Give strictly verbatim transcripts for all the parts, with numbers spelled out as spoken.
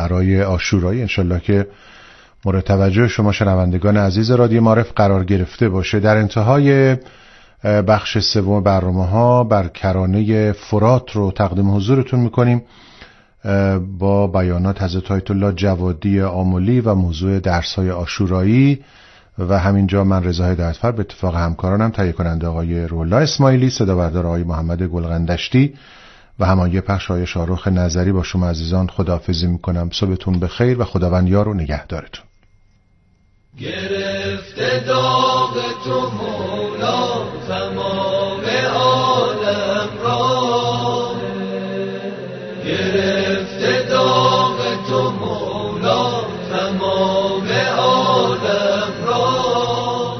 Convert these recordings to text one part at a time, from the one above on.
شعرهای عاشورایی انشالله که مورد توجه شما شنوندگان عزیز رادیو معارف قرار گرفته باشه. در انتهای بخش سوم برنامه‌ها بر کرانه فرات رو تقدیم حضورتون میکنیم با بیانات حضرت آیت الله جوادی آملی و موضوع درس‌های عاشورایی و همینجا من رضا هدایتفر به اتفاق همکارانم تهیه کننده آقای رولا اسماعیلی، صدا بردار آقای محمد گلغندشتی و هماهنگ پخش آقای شاهرخ نظری با شما عزیزان خداحافظی میکنم. صبحتون بخیر و خداوند یار و نگهدارتون. گرفته داغ تو مولا تمام عالم را، گرفته داغ تو مولا تمام عالم را،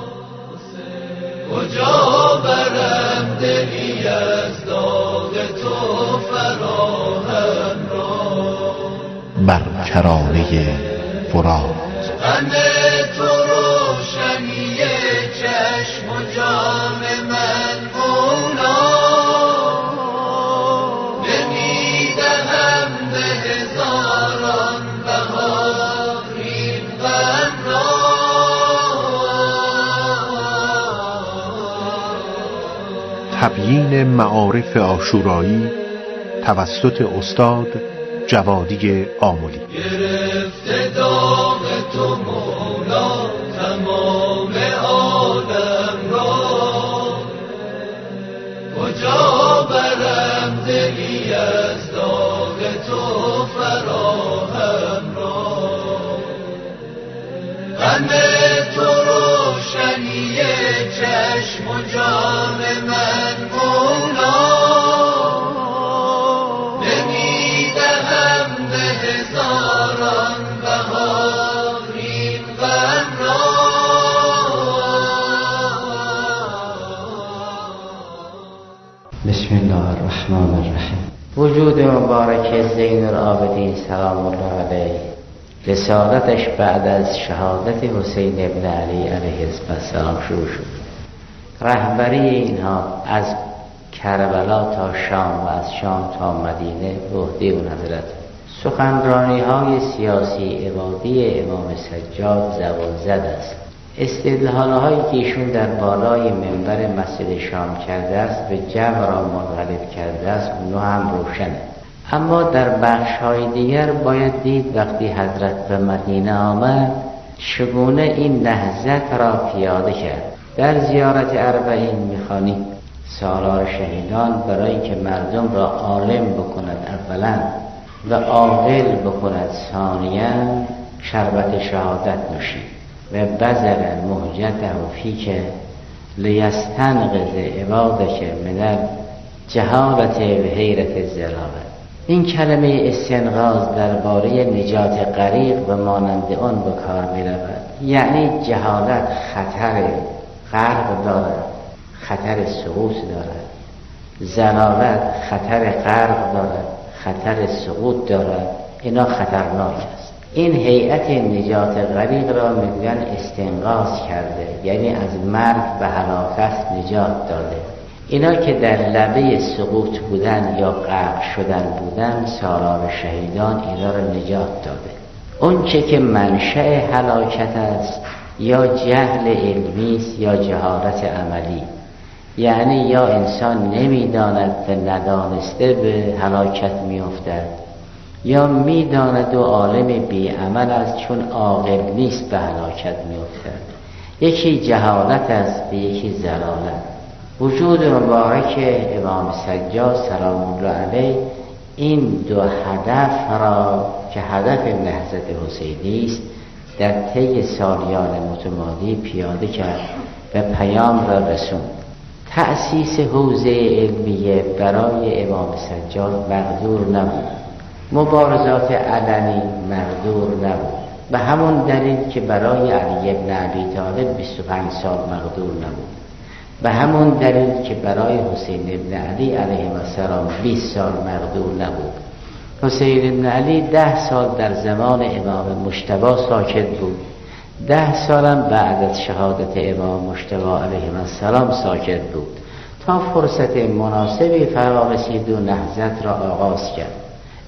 کجا برم دلی از داغ تو فراهم را. بر کرانه فرات غم تو روشنی چشم و جان من مولا، نمیدهم به هزاران بهار این غم را. تبیین معارف عاشورایی توسط استاد جوادی آملی. گرفته داغ تو مولا تمام عالم را، کجا برم دلی از داغ تو فراهم را. غم تو روشنی چشم و جان من مولا، هزاران بهار این غم را. بسم الله الرحمن الرحیم. وجود مبارک زین العابدین سلام الله علیه، رسالتش بعد از شهادت حسین ابن علی علیه السلام شروع شد. رهبری اینها از کربلا تا شام و از شام تا مدینه به عهده اون حضرت. سخنرانی های سیاسی عبادی امام سجاد زبان زد است. استدلال هایی که ایشون در بالای منبر مسجد شام کرده است به جمع را منقلب کرده است، اونو هم روشنه. اما در بخش های دیگر باید دید وقتی حضرت به مدینه آمد چگونه این نهضت را پیاده کرد. در زیارت اربعین میخوانیم سالار شهیدان برای اینکه مردم را عالم بکند اولا و عاقل بکند ثانیاً شربت شهادت نوشید و بذل مهجته فیک لیستنقذ عبادک من جهالت و حیرت زلالت. این کلمه استنقاذ درباره نجات غریق و مانند آن به کار می رود. یعنی جهالت خطر غرق دارد، خطر سقوط دارد، زلالت خطر غرق دارد، خطر سقوط دارد. اینا خطرناک است. این هیئت نجات غریق را میگوین استنقاذ کرده، یعنی از مرگ و هلاکت نجات داده. اینا که در لبه سقوط بودن یا غرق شدن بودن، سالار شهیدان اینا را نجات داده. اون چه که منشأ هلاکت است یا جهل علمی است یا جهالت عملی، یعنی یا انسان نمیداند و ندانسته به هلاکت میافتد، یا میداند و عالم بیعمل است چون عاقل نیست به هلاکت میافتد. یکی جهالت است و یکی زلالت. وجود مبارک امام سجاد سلام الله علیه این دو هدف را که هدف نهضت حسینی است در طی سالیان متمادی پیاده کرد و پیام را رسوند. تأسیس حوزه علمیه برای امام سجاد مقدور نبود، مبارزات علنی مقدور نبود، به همون دلیل که برای علی بن ابی طالب بیست و پنج سال مقدور نبود، به همون دلیل که برای حسین ابن علی علیه السلام بیست سال مقدور نبود. حسین ابن علی ده سال در زمان امام مجتبی ساکت بود، ده سالم بعد از شهادت امام مجتبی علیه السلام ساکت بود تا فرصت مناسبی فرا رسید و نهضت را آغاز کرد.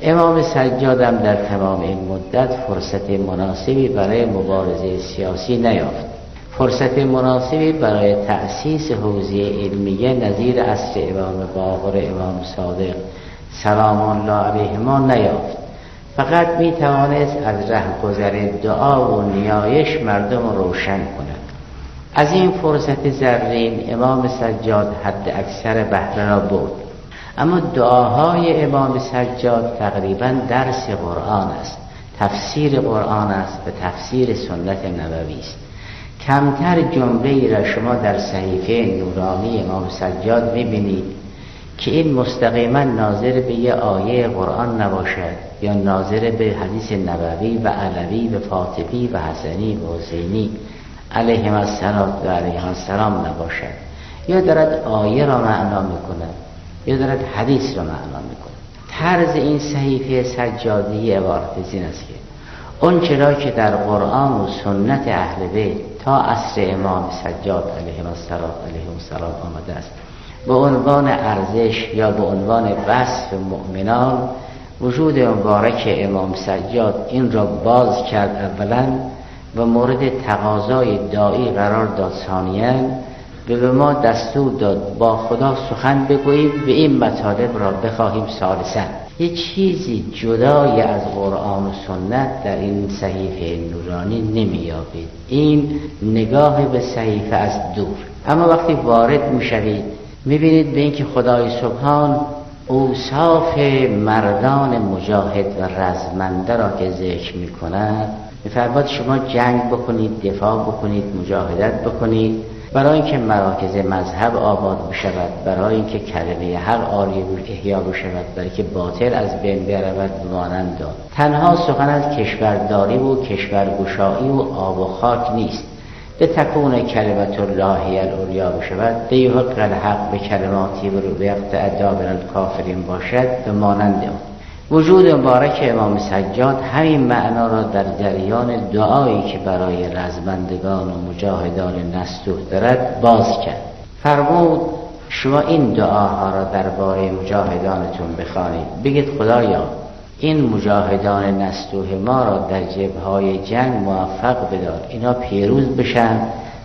امام سجادم در تمام این مدت فرصت مناسبی برای مبارزه سیاسی نیافت، فرصت مناسبی برای تأسیس حوزه علمیه نظیر عصر امام باقر، امام صادق سلام الله علیهما نیافت. فقط می توانست از رهگذر دعا و نیایش مردم روشن کند. از این فرصت زرین امام سجاد حد اکثر بهره را برد. اما دعاهای امام سجاد تقریبا درس قرآن است، تفسیر قرآن است و تفسیر سنت نبوی است. کمتر جمله‌ای را شما در صحیفه نورانی امام سجاد می‌بینید که این مستقیما ناظر به یه آیه قرآن نباشد یا ناظر به حدیث نبوی و علوی و فاطمی و حسنی و حسینی علیهم السلام و علیهم السلام نباشد، یا دارد آیه را معنا می‌کند یا دارد حدیث را معنا می‌کند. طرز این صحیفه سجادی عبارت از این است که اون چرا که در قرآن و سنت اهل بیت تا عصر امام سجاد علیهم السلام علیهم السلام آمده است، به عنوان ارزش یا به عنوان وصف مؤمنان، وجود مبارک امام سجاد این را باز کرد اولا و مورد تقاضای داعی قرار داد ثانیاً، و به ما دستور داد با خدا سخن بگوییم و این مطالب را بخواهیم ثالثاً. یه چیزی جدای از قرآن و سنت در این صحیفه نورانی نمی‌یابید. این نگاه به صحیفه از دور. اما وقتی وارد می‌شوید می‌بینید به این که خدای سبحان اوصاف مردان مجاهد و رزمنده را که ذکر می‌کند، می‌فرماید شما جنگ بکنید، دفاع بکنید، مجاهدت بکنید، برای اینکه مراکز مذهب آباد بشود، برای اینکه کلمه حق عالی احیا بشود، برای که باطل از بین برود مانند داد. تنها سخن از کشورداری و کشورگشایی و آب و خاک نیست. به تکون کلمت الله العلیا بشود، لیحق الحق به کلماتی و رو بیقطع دابر الکافرین باشد و مانند آن. وجود مبارک امام سجاد همین معنا را در جریان دعایی که برای رزمندگان و مجاهدان نستوه دارد باز کرد. فرمود شما این دعاها را درباره مجاهدانتون بخوانید، بگید خدایا این مجاهدان نستوه ما را در جبهه‌های جنگ موفق بدار، اینا پیروز بشن،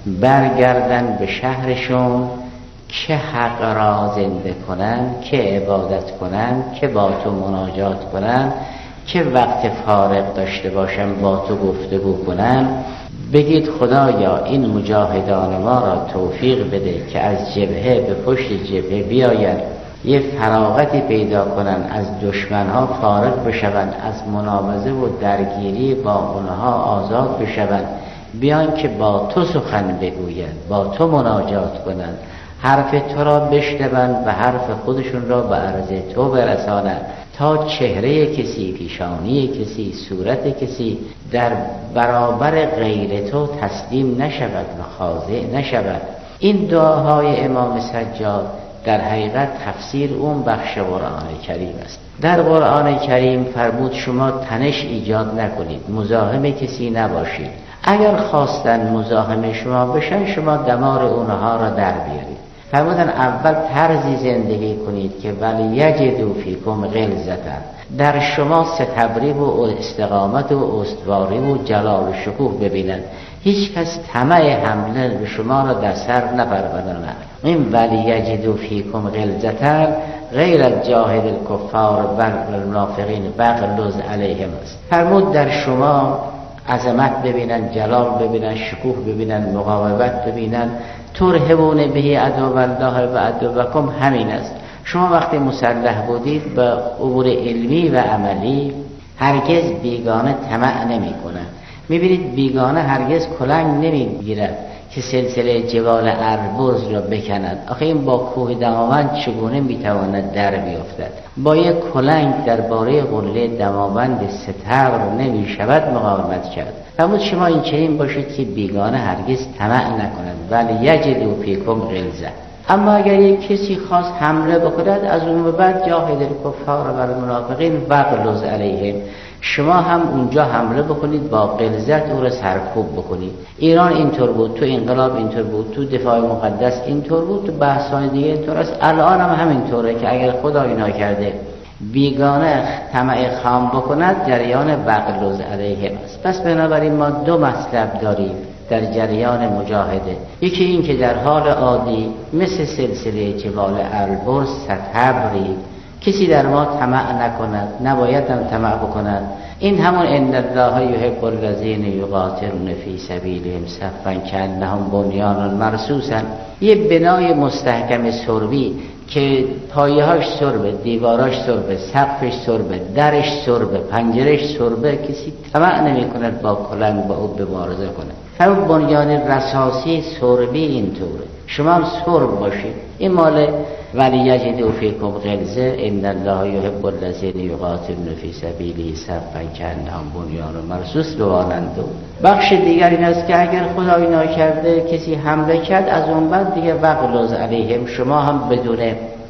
برگردن به شهرشون، که حق را زنده کنن، که عبادت کنن، که با تو مناجات کنن، که وقت فارغ داشته باشن با تو گفتگو کنن. بگید خدایا این مجاهدان ما را توفیق بده که از جبهه به پشت جبهه بیاید، یه فراغتی پیدا کنن، از دشمنها فارغ بشوند، از منابزه و درگیری با اونها آزاد بشوند، بیان که با تو سخن بگویند، با تو مناجات کنند، حرف تو را بشنوند و حرف خودشون را به عرض تو برسانند، تا چهره کسی، پیشانی کسی، صورت کسی در برابر غیر تو تسلیم نشود و خاضع نشود. این دعاهای امام سجاد در حقیقت تفسیر اون بخش قرآن کریم است. در قرآن کریم فرمود شما تنش ایجاد نکنید، مزاحم کسی نباشید. اگر خواستن مزاحم شما بشن، شما دمار اونها را در بیارید. فرمودن اول طرزی زندگی کنید که ولی یجدوا فیکم غلظة، در شما ستبری و استقامت و استواری و جلال و شکوه ببینند، هیچ کس طمع حمله به شما را در سر نپروراند. این ولی یجدوا فیکم غلظة غیر از جاهد الکفار و المنافقین بغلظ علیهم است. فرمود در شما عظمت ببینن، جلال ببینن، شکوه ببینن، مقاومت ببینن. ترهبون به عدو الله و عدوکم همین است. شما وقتی مسلح بودید به امور علمی و عملی هرگز بیگانه طمع نمی کنن. میبینید بیگانه هرگز کلنگ نمیگیرد که سلسله جبال اربز را بکند. آخه این با کوه دماوند چگونه میتواند در بیفتد؟ با یک کلنگ درباره قله دماوند ستبر نمیشود مقاومت کرد. فرمود شما این چنین باشید که بیگانه هرگز طمع نکنند، ولی یجدوا فیکم غلظة. اما اگر یک کسی خواست حمله بکند، از اون به بعد جاهد الکفار و المنافقین واغلظ علیهم، شما هم اونجا حمله بکنید، با غلظت او را سرکوب بکنید. ایران اینطور بود، تو انقلاب اینطور بود، تو دفاع مقدس اینطور بود، تو بحث‌های دیگه اینطور است. الان هم همینطوره که اگر خدای ناکرده بیگانه طمع خام بکند جریان بغلظ علیهم است. پس بنابراین ما دو مطلب داریم در جریان مجاهده. یکی این که در حال عادی مثل سلسله جبال البرز ستبری کسی در ما طمع نکند، نباید هم طمع بکند. این همون ان الله یحب الذین یقاتلون فی سبیلهم صفا کانهم بنیان مرصوص، یه بنای مستحکم سربی که پایه‌هاش سربه، دیواراش سربه، سقفش سربه، درش سربه، پنجرهش سربه، کسی طمع نمی‌کند با کلنگ با او مبارزه کنه. همون بنیان رصاصی سربی اینطوره. شما هم سرب باشید. این مال ولی یجدوا فیکم غلظه ان الله یحب الذین یقاتلون فی سبیله صفا کانهم بنیان مرصوص بوانند. بخش دیگر این است که اگر خدای ناکرده کسی حمله کرد، از اون بعد دیگه بغلظ علیهم، شما هم بدون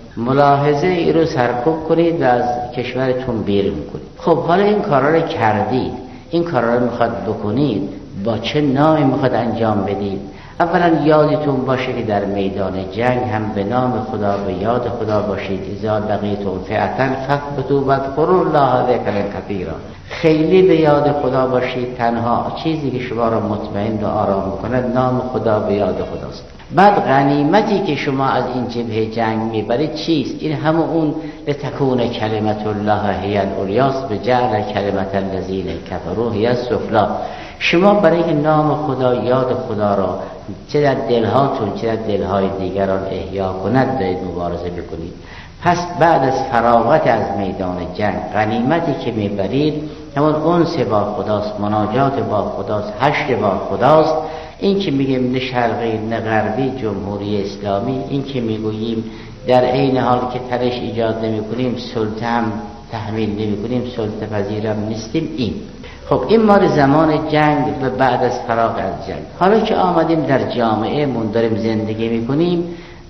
ملاحظه ای رو سرکوب کنید و از کشورتون بیرون کنید. خب حالا این کارا رو کردید، این کارا رو میخواد بکنید، با چه نامی میخواد انجام بدید؟ اولا یادتون باشه که در میدان جنگ هم به نام خدا، به یاد خدا باشید. اذا لقیتم فئة فاثبتوا واذکروا الله ذکرا کثیرا. خیلی به یاد خدا باشید. تنها چیزی که شما را مطمئن و آرام می‌کند نام خدا، به یاد خداست. بعد غنیمتی که شما از این جبهه جنگ میبرید چیست؟ این همون اون لتکون کلمت الله هی العلیاست بجعل کلمت الذین کفروا هی السفلی. شما برای نام خدا، یاد خدا را چه در دلهاتون چه در دلهای دیگران احیا کند دارید مبارزه بکنید. پس بعد از فراغت از میدان جنگ غنیمتی که میبرید همون انس با خداست، مناجات با خداست، حشر با خداست. این که میگیم نه شرقی نه غربی جمهوری اسلامی، این که میگوییم در عین حال که ترش ایجاد نمی کنیم سلطه هم تحمیل نمی کنیم، سلطه پذیرم نیستیم. این خب این مال زمان جنگ و بعد از فراغ از جنگ. حالا که آمدیم در جامعه مون داریم زندگی میکنیم،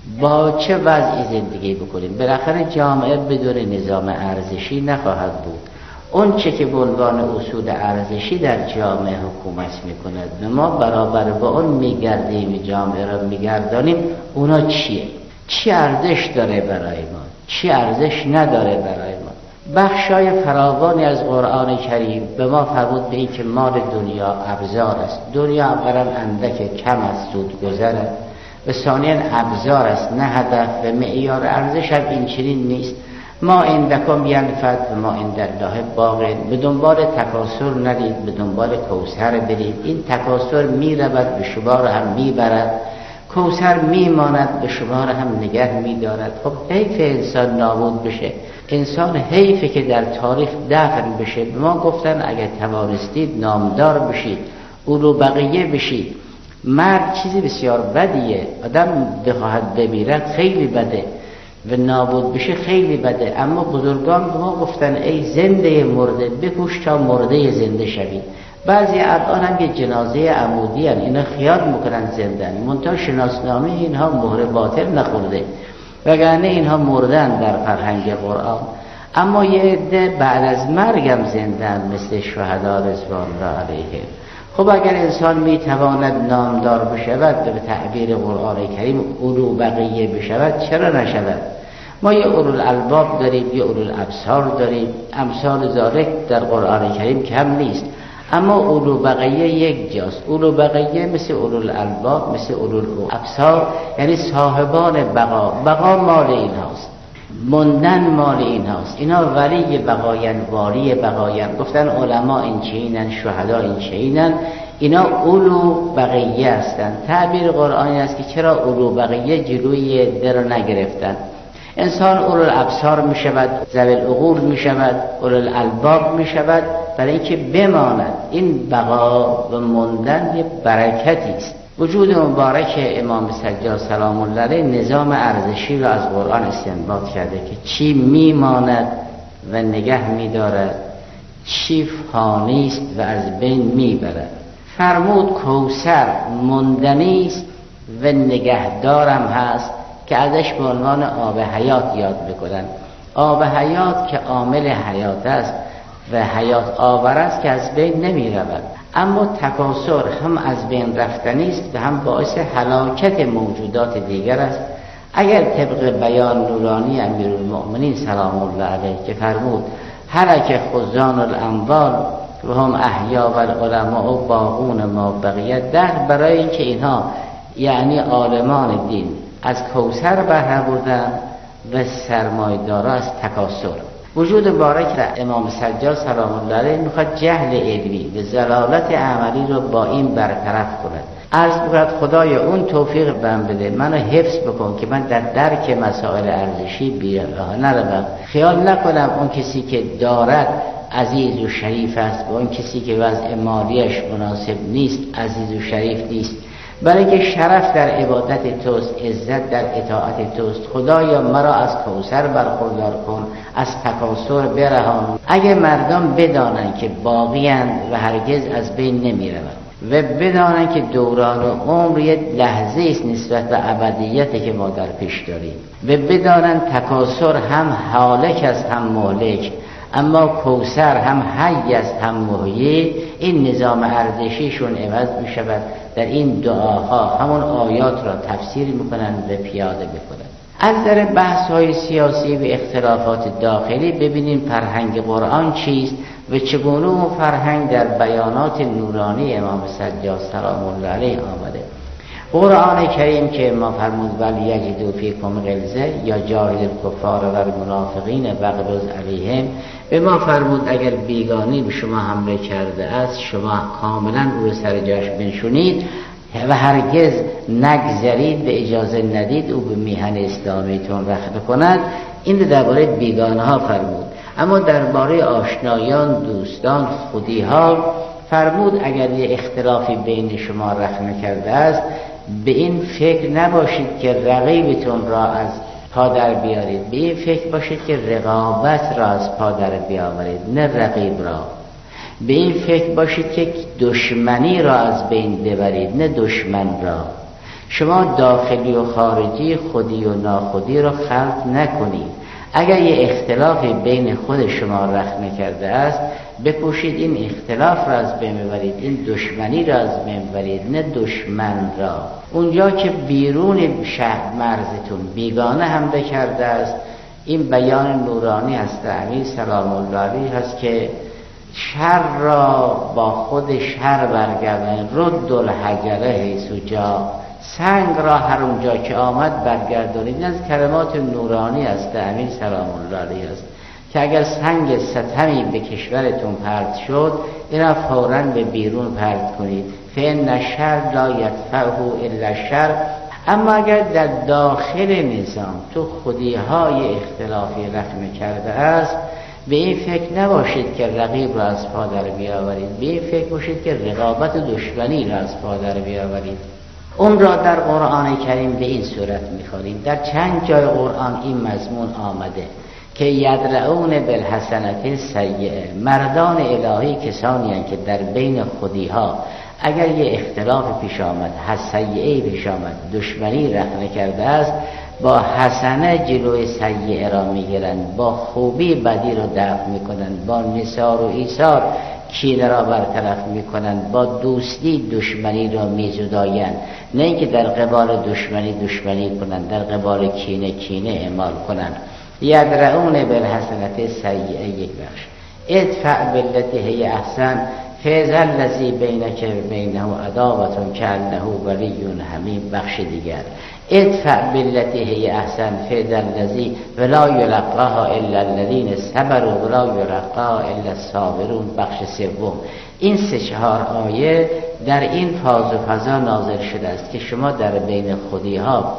با چه وضعی زندگی بکنیم؟ بالاخره جامعه بدون نظام ارزشی نخواهد بود. اون چه که به عنوان اصول ارزشی در جامعه حکومت میکند و ما برابر با اون میگردیم، جامعه را میگردانیم، اونا چیه؟ چی ارزش داره برای ما؟ چی ارزش نداره برای ما؟ بخشای فراوانی از قرآن کریم به ما فرمود به این که مال دنیا ابزار است. دنیا اولا اندک کم است، زود گذره، و ثانیا ابزار است نه هدف، و معیار ارزش هم این چنین نیست. ما عندکم ینفد و ما عند الله باق. به دنبال تکاسل نرید، به دنبال کوثر برید. این تکاسل میرود به شما را هم میبرد، کوثر میماند به شما را هم نگه میدارد. خب حیف انسان نابود بشه، انسان حیفه که در تاریخ دفن بشه. به ما گفتن اگر توانستید نامدار بشید، اولو بقیه بشید. مرد چیزی بسیار بدیه، آدم بخواهد بمیرد خیلی بده و نابود بشه خیلی بده. اما بزرگان به ما گفتن ای زنده مرده بکوش تا مرده زنده شوی. بعضی الان هم یه جنازه عمودی هن، اینا خیال میکنن زندن، منتها شناسنامه اینها مهر باطل نخورده، وگرنه اینها مردن در فرهنگ قرآن. اما یه عده بعد از مرگم زندن، مثل شهدا رضوان الله علیهم. خب اگر انسان میتواند نامدار بشود و به تعبیر قرآن کریم اولو بقیه بشود، چرا نشود؟ ما یه اولو الالباب داریم، یه اولو الابصار داریم، امثال ذالک در قرآن کریم کم نیست. اما اولو بقیه یک جاست. اولو بقیه مثل اولو الالباب، مثل اولو الابصار، یعنی صاحبان بقا. بقا مال این هاست، مندن مال این هاست. اینا ولی بقاین، والی بقاین. گفتن علما این چینن، شهدا این چینن، اینا اولو بقیه هستن. تعبیر قرآنی است که چرا اولو بقیه جلوی در رو نگرفتن؟ انسان اولو الابصار می شود، ذوی العقول می شود، اولو الالباب می شود، برای اینکه بماند. این بقا و ماندن یه برکتی است. وجود مبارک امام سجاد سلام الله علیه نظام ارزشی را از قرآن استنباط کرده که چی میماند و نگه می‌دارد، چی فانی است و از بین میبرد. فرمود کوثر ماندنی است و نگهدارم هست که ازش به عنوان آب حیات یاد بکنن. آب حیات که عامل حیات است و حیات آور است که از بین نمی رود. اما تکاثر هم از بین رفتنی است و هم باعث هلاکت موجودات دیگر است. اگر طبق بیان نورانی امیرالمؤمنین سلام الله علیه که فرمود هلک خزان الاموال و هم احیا و العلماء و باقون ما بقیت در، برای اینکه اینها یعنی عالمان دین از کوثر بهره بردن و سرمایه‌دارا از تکاثر. وجود مبارک امام سجاد سلام الله علیه میخواد جهل علمی و ضلالت عملی رو با این برطرف کند. عرض می‌کند خدای اون توفیق بهم بده، منو حفظ بکن که من در درک مسائل ارزشی بی‌راه نروم. خیال نکنم اون کسی که دارد عزیز و شریف است و اون کسی که وضع مالیش مناسب نیست عزیز و شریف نیست، برای که شرف در عبادت توست، عزت در اطاعت توست. خدایا مرا از کوثر برخوردار کن، از تکاثر برهان. اگه مردم بدانند که باقی‌اند و هرگز از بین نمی‌روند و بدانند که دوران عمر یک لحظه است نسبت به ابدیتی که ما در پیش داریم و بدانند تکاثر هم هالک است هم مهلک، اما کوثر هم حی است هم محیی، این نظام ارزشیشون عوض می شود. در این دعاها همون آیات را تفسیر می کنند و پیاده می کنند. از در بحث های سیاسی و اختلافات داخلی ببینیم فرهنگ قرآن چیست و چگونه اون فرهنگ در بیانات نورانی امام سجاد سلام الله علیه آمده. قرآن کریم که ما فرمود ولی یجدوا فیکم غلظه یا جاهد الکفار و المنافقین واغلظ علیهم، به ما فرمود اگر بیگانی به شما حمله کرده است شما کاملا او سر جاش بنشونید و هرگز نگذرید به اجازه ندید او به میهن اسلامیتون رخنه کند. این درباره بیگانه ها فرمود. اما درباره آشنایان، دوستان، خودی ها فرمود اگر یه اختلافی بین شما رخنه کرده است به این فکر نباشید که رقیبتون را از پا در بیارید، به این فکر باشید که رقابت را از پا در بیاورید نه رقیب را. به این فکر باشید که دشمنی را از بین ببرید نه دشمن را. شما داخلی و خارجی، خودی و ناخودی را خلط نکنید. اگر یه اختلافی بین خود شما رخنه کرده است بکوشید این اختلاف را از بین ببرید، این دشمنی را از بین ببرید نه دشمن را. اونجا که بیرون شهر مرزتون بیگانه حمله کرده است، این بیان نورانی است امیر سلام الله علیه هست که شر را با خود شر برگردن، رد الحجره حیث جا، سنگ را هر اونجا که آمد برگردانید. این از کلمات نورانی است امیر سلام الله علیه است که اگر سنگ ستمی به کشورتون پرت شد این را فوراً به بیرون پرت کنید، فإن الشر لا یدفعه الا الشر. اما اگر در داخل نظام تو خودی‌های اختلافی رخنه کرده است به این فکر نباشید که رقیب را از پا در بیاورید، به این فکر باشید که رقابت و دشمنی را از پا در بیاورید. اون را در قرآن کریم به این صورت می‌خوانیم. در چند جای قرآن این مضمون آمده که یدرعون بالحسنة السیئة، مردان الهی کسانی هستند که در بین خودی‌ها اگر یه اختلاف پیش آمد، سیئه‌ای پیش آمد، دشمنی رخنه کرده است، با حسنه جلوی سیئه را میگیرند، با خوبی بدی را دفع میکنند، با نثار و ایثار کینه را برطرف میکنند، با دوستی دشمنی را میزدایند، نه اینکه در قبال دشمنی دشمنی کنند، در قبال کینه کینه اعمال کنند. یدرعون بالحسنة السیئة یک بخش. ادفع بالتی هی احسن فاذا الذی بینک و بینه عداوة کأنه ولی حمیم بخش دیگر. ادفع بالتی هی احسن فاذا الذی ولا یلقاها الا الذین صبروا ولا یلقاها الا الصابرون بخش سوم. این سه چهار آیه در این فاز و فضا نازل شده است که شما در بین خودی ها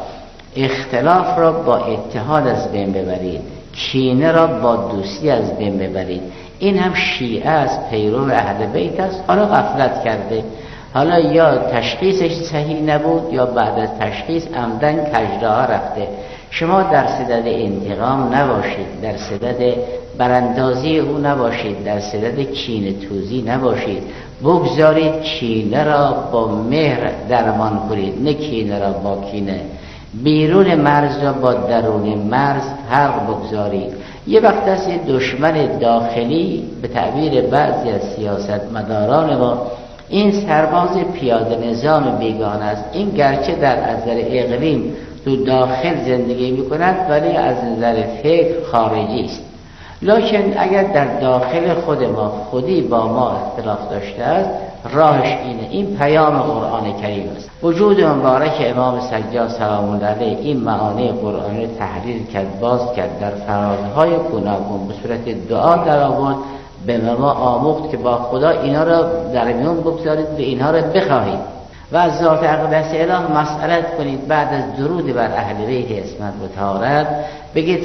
اختلاف را با اتحاد از بین ببرید، کینه را با دوستی از بین ببرید. این هم شیعه است، پیرو اهل بیت است، حالا غفلت کرده، حالا یا تشخیصش صحیح نبود یا بعد از تشخیص عمدن کجراه رفته. شما در صدد انتقام نباشید، در صدد براندازی او نباشید، در صدد کینه توزی نباشید. بگذارید کینه را با مهر درمان کنید، نه کینه را با کینه. بیرون مرز را با درون مرز فرق بگذارید. یه وقت است دشمن داخلی به تعبیر بعضی از سیاستمداران ما این سرباز پیاده نظام بیگانه است. این گرچه در نظر اقلیم تو داخل زندگی میکنند ولی از نظر فکر خارجی است. لکن اگر در داخل خود ما خودی با ما اختلاف داشته است، راهش اینه. این پیام قرآن کریم است. وجود مبارک امام سجاد سلام الله علیه این معانی قرآنی تحلیل کرد، باز کرد، در فرازهای گوناگون به صورت دعا در آورد، به ما آموخت که با خدا اینا را در میون بگذارید و اینها را بخواهید و از ذات اقدس اله مسئلت کنید. بعد از درود بر اهل بیت عصمت و طهارت بگید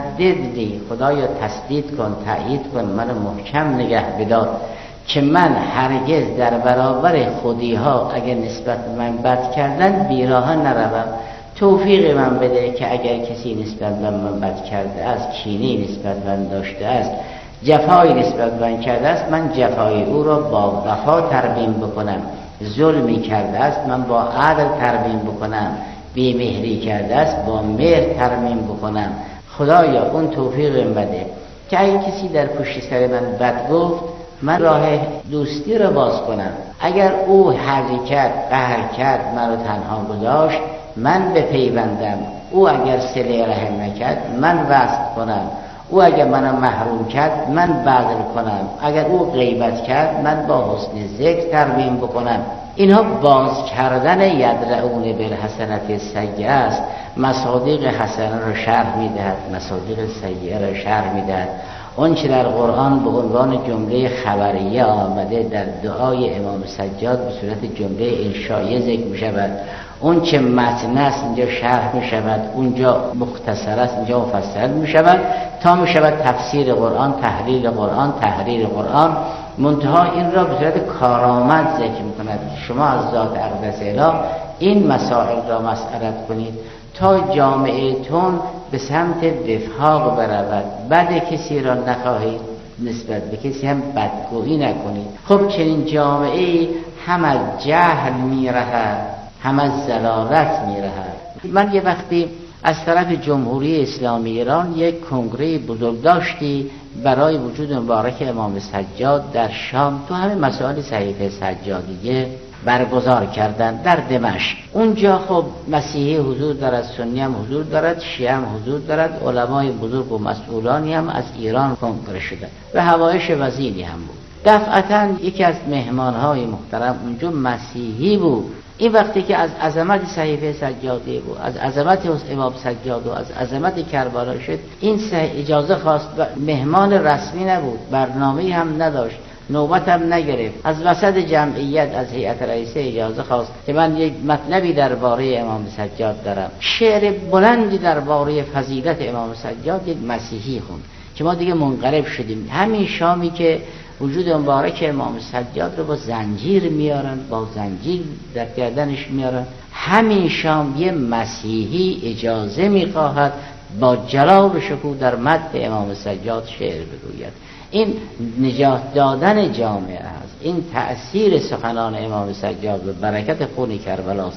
سددنی، خدایا تسدید کن، تأیید کن، منو محکم نگه بدار که من هرگز در برابر خودی ها اگر نسبت به من بد کردن بیراه نروم. توفیق من بده که اگر کسی نسبت به من بد کرده است، کینی نسبت به من داشته است، جفایی نسبت به من کرده است، من جفای او را با وفا ترمیم بکنم. ظلمی کرده است، من با عدل ترمیم بکنم. بی‌مهری کرده است، با مهر ترمیم بکنم. خدایا اون توفیق من بده که اگه کسی در پشت سر من بد گفت، من راه دوستی را باز کنم. اگر او حرکت قهر کرد، من رو تنها گذاشت، من بپیوندم. او اگر صله رحم نکرد، من وصل کنم. او اگر منو محروم کرد، من بذل کنم. اگر او غیبت کرد، من با حسن ذکر ترمیم بکنم. اینها باز کردن یدرعون بالحسنة السیئة است. مصادیق حسنه را شرح میدهد، مصادیق سیئه را شرح میدهد. اون چه در قرآن به عنوان جمله خبریه آمده در دعای امام سجاد به صورت جمله انشائیه ذکر می شود. اون چه متن است اینجا شرح می شود، اونجا مختصر است اینجا مفصل می شود، تا می شود تفسیر قرآن، تحلیل قرآن، تحریر قرآن. منتها این را به صورت کارآمد ذکر می کند. شما از ذات اقدس اله این مسائل را مسئلت کنید تا جامعه تون به سمت وفاق برود. بد کسی را نخواهید، نسبت به کسی هم بدگویی نکنید. خب چنین جامعه هم از جهل میرهد، هم از ضلالت میرهد. من یه وقتی از طرف جمهوری اسلامی ایران یک کنگره بزرگ داشتی برای وجود مبارک امام سجاد در شام، تو همه مسائل صحیفه سجادیه برگزار کردن در دمشق. اونجا خب مسیحی حضور دارد، سنی هم حضور دارد، شیعه هم حضور دارد، علمای بزرگ و مسئولانی هم از ایران کنگره شده و همایش وزیری هم بود. دفعتاً یکی از مهمانهای محترم اونجا مسیحی بود. این وقتی که از عظمت صحیفه سجادی بود، از عظمت امام سجاد و از عظمت کربلا شد، این اجازه خواست و مهمان رسمی نبود، برنامه‌ای هم نداشت، نوبت هم نگرفت. از وسط جمعیت از هیئت رئیسه اجازه خواست که من یک مطلبی درباره امام سجاد دارم. شعر بلندی درباره فضیلت امام سجاد یک مسیحی خوند که ما دیگه منقلب شدیم. همین شامی که وجود مبارک امام سجاد رو با زنجیر میارن، با زنجیر در گردنش میارن، همین شام یه مسیحی اجازه میخواهد با جلال و شکوه در مدح امام سجاد شعر بگوید. این نجات دادن جامعه است. این تأثیر سخنان امام سجاد و برکت خون کربلاست.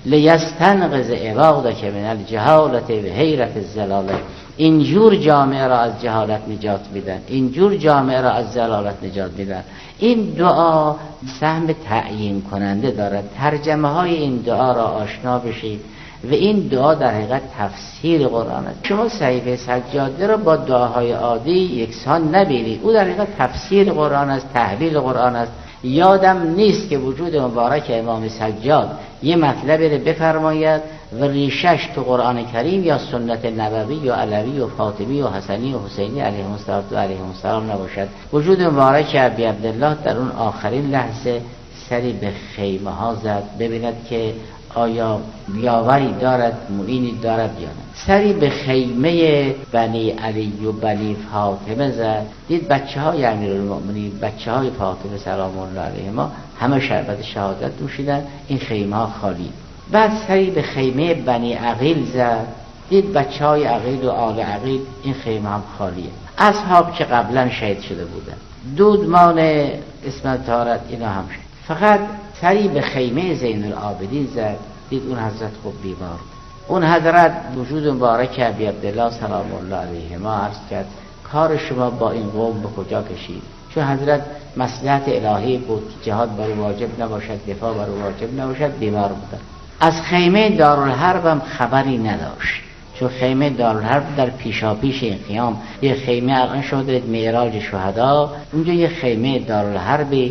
لیستنقذ عبادک من الجهالة و حیرت الضلاله. اینجور جامعه را از جهالت نجات میدن، اینجور جامعه را از ضلالت نجات میدن. این دعا سهم تعیین کننده دارد. ترجمه های این دعا را آشنا بشید و این دعا در حقیقت تفسیر قرآن است. شما صحیفه سجاده را با دعاهای عادی یکسان نبینید. او در حقیقت تفسیر قرآن است، تحلیل قرآن است. یادم نیست که وجود مبارک امام سجاد یه مطلبی رو بفرماید و ریشش تو قرآن کریم یا سنت نبوی و علوی و فاطمی و حسنی و حسینی علیهم السلام و علیهم السلام نباشد. وجود مبارک ابی عبدالله در اون آخرین لحظه سری به خیمه ها زد ببیند که آیا یاوری دارد، معینی دارد یا نه. سری به خیمه بنی علی و بنی فاطمه زد، دید بچه های امیرالمؤمنین، بچه های فاطمه سلام الله علیهما همه شربت شهادت نوشیدن، این خیمه ها خالی. بعد سری به خیمه بنی عقیل زد، دید بچه های عقیل و آل عقیل، این خیمه هم خالیه. اصحاب که قبلا شهید شده بودن، دودمان اسمت طهارت اینا هم شد. فقط سری به خیمه زین العابدین زد، دید اون حضرت خوب بیمار. اون حضرت وجود مبارک ابی عبدالله سلام الله علیهما عرض کرد کار شما با این قوم به کجا کشید؟ چون حضرت مصلحت الهی بود که جهاد بر واجب نباشد، دفاع بر واجب نباشد، بیمار بودن. از خیمه دارالحرب هم خبری نداشت، چون خیمه دارالحرب در پیشاپیش این قیام یه خیمه الان شده معراج شهدا، اونجا یه خیمه دارالحربی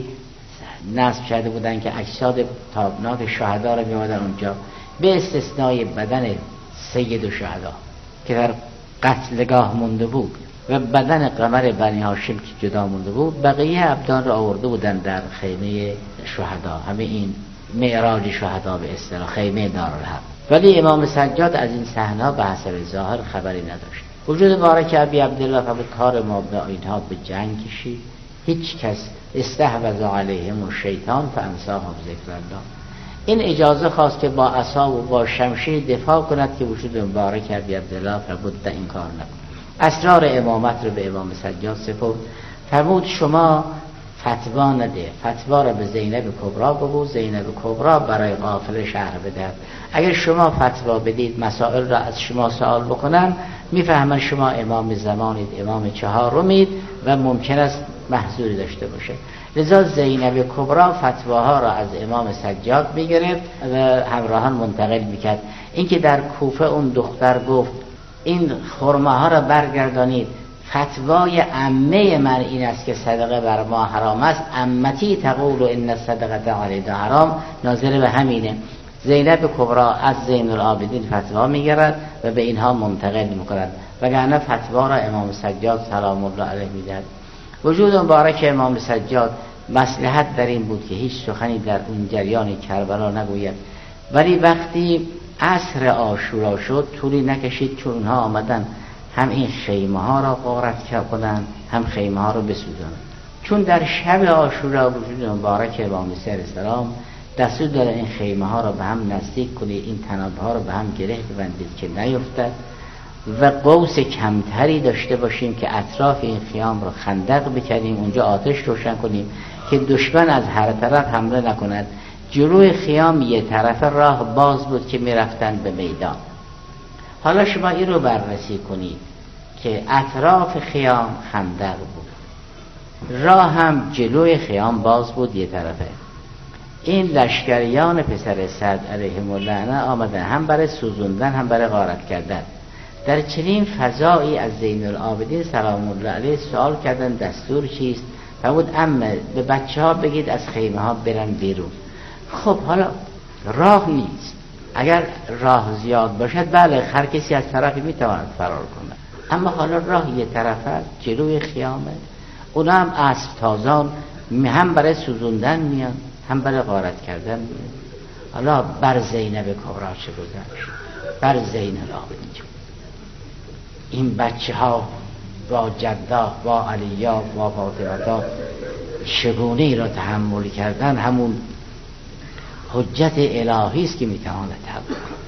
نصب کرده بودن که اجساد تابناک شهدا رو می‌آوردن اونجا، به استثنای بدن سید الشهدا که در قتلگاه مونده بود و بدن قمر بنی هاشم که جدا مونده بود، بقیه ابدان رو آورده بودن در خیمه شهدا، همه این معراج شهدا به اصطلاح خیمه دارالحرب. ولی امام سجاد از این صحنه به حسب ظاهر خبری نداشت. وجود بارک ابی عبدالله فقط کار ما به اینها به جنگ کشید، هیچ کس استحوذ علیهم الشیطان فانساهم ذکر الله. این اجازه خواست که با عصا و با شمشیر دفاع کند که وجود مبارک ابی عبدالله فرمود این کار نکن. اسرار امامت رو به امام سجاد سپرد، فرمود شما فتوا نده، فتوا رو به زینب کبرا بگو، زینب کبرا برای قافله شهر بده. اگر شما فتوا بدید مسائل را از شما سوال بکنن، میفهمن شما امام زمانید، امام چهارمید و ممکن است محظوری داشته باشه. لذا زینب کبرا فتواها را از امام سجاد میگرفت و همراهان منتقل میکرد. اینکه در کوفه اون دختر گفت این خرماها را برگردانید، فتوای عمه من این است که صدقه بر ما حرام است، عمتی تقول ان الصدقه علینا حرام، ناظر به همینه. زینب کبرا از زین العابدین فتوا میگرد و به اینها منتقل میکند، وگرنه فتوا را امام سجاد سلام الله علیه میدهد. وجود مبارک امام سجاد مصلحت در این بود که هیچ سخنی در این جریان کربلا نگوید، ولی وقتی عصر عاشورا شد طولی نکشید چون اونها آمدن هم این خیمه ها را غارت کنند هم خیمه ها را بسوزانند. چون در شب عاشورا وجود مبارک امام علیه السلام دستور داره این خیمه ها را به هم نزدیک کنید، این تناب ها را به هم گره ببندید که نیفتد و قوس کمتری داشته باشیم که اطراف این خیام را خندق بکنیم، اونجا آتش روشن کنیم که دشمن از هر طرف حمله نکند. جلوی خیام یه طرف راه باز بود که میرفتن به میدان. حالا شما این رو بررسی کنید که اطراف خیام خندق بود، راه هم جلوی خیام باز بود یه طرفه. این لشکریان پسر سعد علیهم اللعنه آمدن هم برای سوزوندن هم برای غارت کردن. در چنین فضایی از زین العابدین سلام الله علیه سوال کردن دستور چیست؟ فرمود عمه به بچه ها بگید از خیمه ها برن بیرون. خب حالا راه نیست، اگر راه زیاد باشد بله هر کسی از طرفی میتواند فرار کنه، اما حالا راه یه طرف است جلوی خیامه، اونا هم اسب تازان هم برای سوزوندن میان هم برای غارت کردن میان. حالا بر زینب کبرا چه گذشت؟ بر زین العابدین چه؟ این بچه ها با جدا با علیا با فاطمه چگونه ای را تحمل کردن، همون حجت الهی است که میتواند تحمل کند.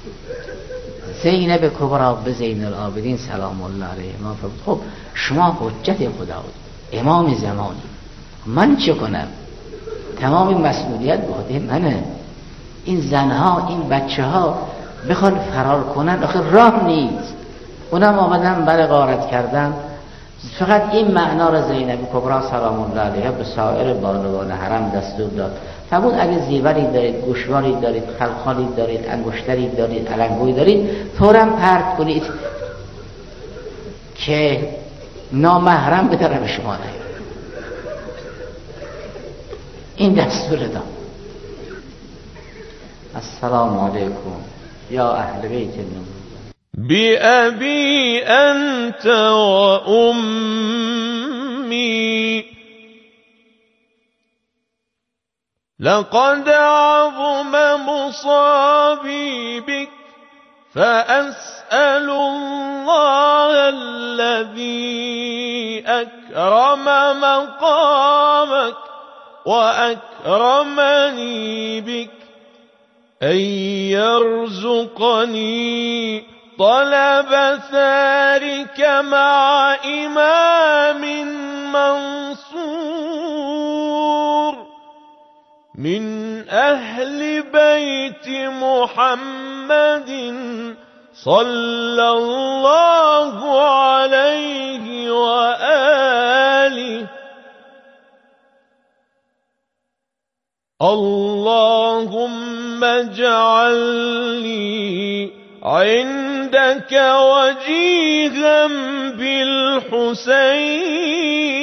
زینب کبرا به زین العابدین سلام الله علیه ما فرمود خب شما حجت خدا امام زمانی، من چه کنم؟ تمام مسئولیت به خود منه. این زنها این بچه ها بخوان فرار کنن آخه راه نیست، اونم آمدن برای غارت کردن. فقط این معنا را زینب کبرا سلام الله علیها به سایر بانوان حرم دستور داد. فرمود اگه زیوری دارید، گوشواری دارید، خلخالی دارید، انگشتری دارید، علنگویی دارید، فوراً پرت کنید که نامحرم به طرف شما نیاد. این دستور داد. السلام علیکم یا اهل بیت النبی بأبي أنت وأمي لقد عظم مصابي بك فأسأل الله الذي أكرم مقامك وأكرمني بك أن يرزقني طلب ثارك مع إمام منصور من أهل بيت محمد صلى الله عليه وآله اللهم اجعلني عندك وجيها بالحسين